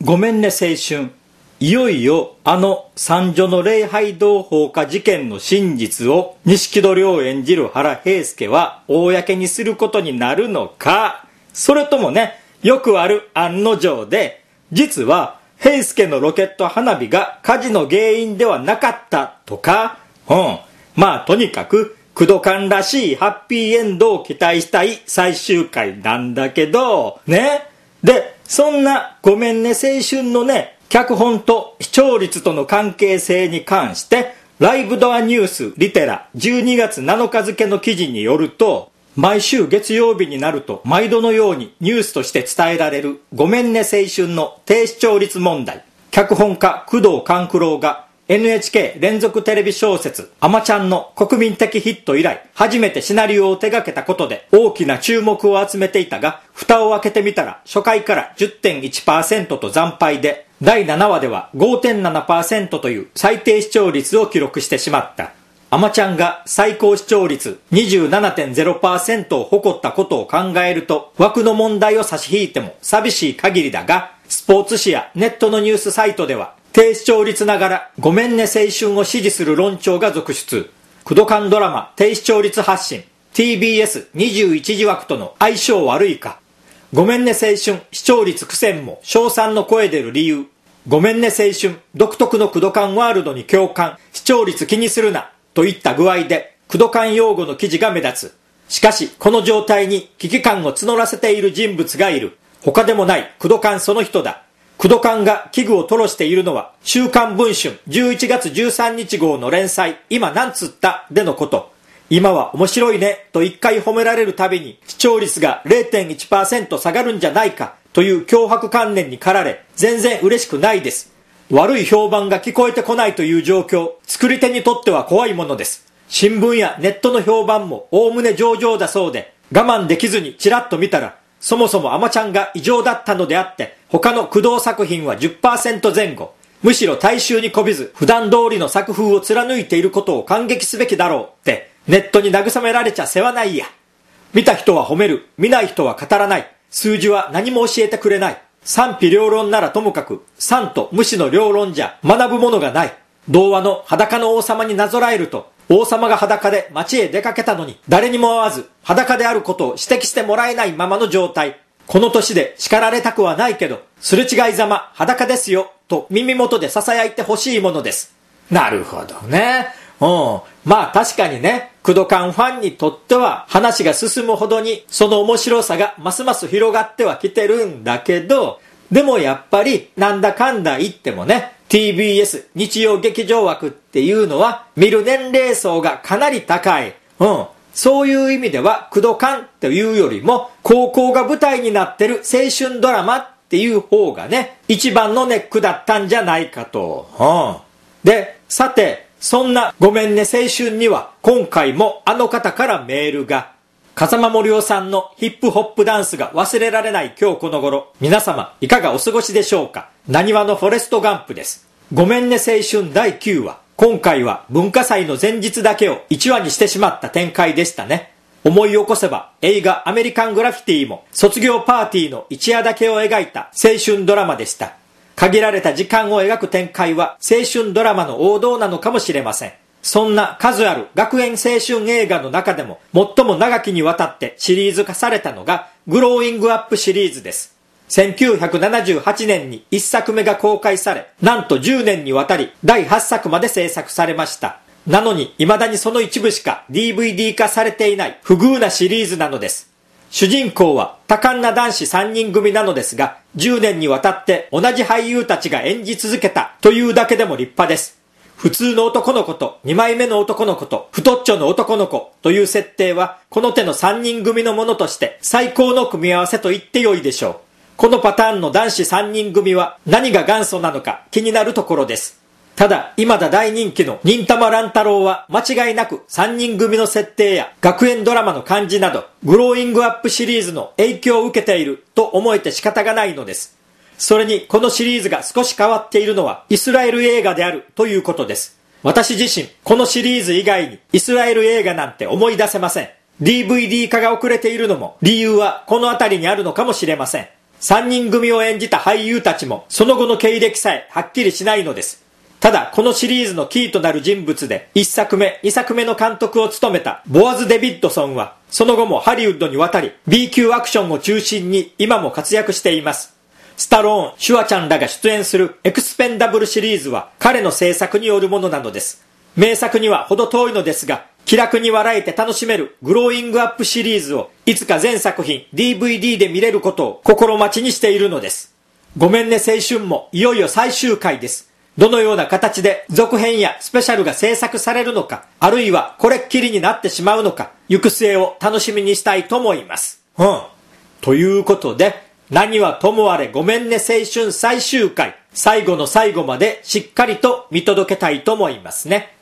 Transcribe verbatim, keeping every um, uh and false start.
ごめんね青春。いよいよあの三女の礼拝堂放火事件の真実を錦戸亮演じる原平介は公にすることになるのか、それともね、よくある案の定で、実は平介のロケット花火が火事の原因ではなかったとか、うん。まあとにかく工藤館らしいハッピーエンドを期待したい最終回なんだけど、ね。で、そんなごめんね青春のね、脚本と視聴率との関係性に関して、ライブドアニュースリテラじゅうにがつなのか付の記事によると、毎週月曜日になると毎度のようにニュースとして伝えられるごめんね青春の低視聴率問題。脚本家工藤官九郎が エヌエイチケー 連続テレビ小説あまちゃんの国民的ヒット以来初めてシナリオを手掛けたことで大きな注目を集めていたが、蓋を開けてみたら初回から じゅってんいちパーセント と惨敗で、だいななわでは ごてんななパーセント という最低視聴率を記録してしまった。あまちゃんが最高視聴率 にじゅうななてんゼロパーセント を誇ったことを考えると、枠の問題を差し引いても寂しい限りだが、スポーツ紙やネットのニュースサイトでは低視聴率ながらごめんね青春を支持する論調が続出。工藤館ドラマ低視聴率発信 ティービーエスにじゅういち 時枠との相性悪いか。ごめんね青春視聴率苦戦も称賛の声出る理由。ごめんね青春独特の工藤館ワールドに共感、視聴率気にするなといった具合で工藤館用語の記事が目立つ。しかしこの状態に危機感を募らせている人物がいる。他でもない工藤館その人だ。工藤館が危惧を吐露しているのは週刊文春じゅういちがつじゅうさんにち号の連載今なんつったでのこと。今は面白いねと一回褒められるたびに視聴率が れいてんいちパーセント 下がるんじゃないかという脅迫観念に駆られ、全然嬉しくないです。悪い評判が聞こえてこないという状況、作り手にとっては怖いものです。新聞やネットの評判もおおむね上々だそうで、我慢できずにチラッと見たら、そもそもあまちゃんが異常だったのであって、他の工藤作品は じゅっパーセント 前後。むしろ大衆にこびず、普段通りの作風を貫いていることを感激すべきだろうって、ネットに慰められちゃ世話ないや。見た人は褒める、見ない人は語らない。数字は何も教えてくれない。賛否両論ならともかく、賛と無視の両論じゃ学ぶものがない。童話の裸の王様になぞらえると、王様が裸で街へ出かけたのに誰にも会わず裸であることを指摘してもらえないままの状態。この年で叱られたくはないけど、すれ違いざま裸ですよと耳元で囁いてほしいものです。なるほどね。うん。まあ確かにね、工藤館ファンにとっては話が進むほどにその面白さがますます広がってはきてるんだけど、でもやっぱりなんだかんだ言ってもね、ティービーエス 日曜劇場枠っていうのは見る年齢層がかなり高い。うん。そういう意味では工藤館というよりも高校が舞台になってる青春ドラマっていう方がね、一番のネックだったんじゃないかと。うん。で、さて、そんなごめんね青春には今回もあの方からメールが。風間森夫さんのヒップホップダンスが忘れられない今日この頃、皆様いかがお過ごしでしょうか。なにわのフォレストガンプです。ごめんね青春だいきゅうわ。今回は文化祭の前日だけをいちわにしてしまった展開でしたね。思い起こせば映画アメリカングラフィティも卒業パーティーの一夜だけを描いた青春ドラマでした。限られた時間を描く展開は青春ドラマの王道なのかもしれません。そんな数ある学園青春映画の中でも最も長きにわたってシリーズ化されたのがグローイングアップシリーズです。せんきゅうひゃくななじゅうはちねんにいっさくめが公開され、なんとじゅうねんにわたりだいはっさくまで制作されました。なのに未だにその一部しか ディーブイディー 化されていない不遇なシリーズなのです。主人公は多感な男子さんにん組なのですが、じゅうねんにわたって同じ俳優たちが演じ続けたというだけでも立派です。普通の男の子とにまいめの男の子と太っちょの男の子という設定はこの手のさんにん組のものとして最高の組み合わせと言ってよいでしょう。このパターンの男子さんにん組は何が元祖なのか気になるところです。ただ未だ大人気の忍たま乱太郎は間違いなくさんにん組の設定や学園ドラマの感じなどグローイングアップシリーズの影響を受けていると思えて仕方がないのです。それにこのシリーズが少し変わっているのはイスラエル映画であるということです。私自身このシリーズ以外にイスラエル映画なんて思い出せません。ディーブイディー 化が遅れているのも理由はこのあたりにあるのかもしれません。 さんにん組を演じた俳優たちもその後の経歴さえはっきりしないのです。ただこのシリーズのキーとなる人物でいっさくめ、にさくめの監督を務めたボアズ・デビッドソンはその後もハリウッドに渡り B 級アクションを中心に今も活躍しています。スタローン、シュワちゃんらが出演するエクスペンダブルシリーズは彼の制作によるものなのです。名作には程遠いのですが、気楽に笑えて楽しめるグローイングアップシリーズをいつか全作品 ディーブイディー で見れることを心待ちにしているのです。ごめんね青春もいよいよ最終回です。どのような形で続編やスペシャルが制作されるのか、あるいはこれっきりになってしまうのか、行く末を楽しみにしたいと思います。うん。ということで、何はともあれごめんね青春最終回、最後の最後までしっかりと見届けたいと思いますね。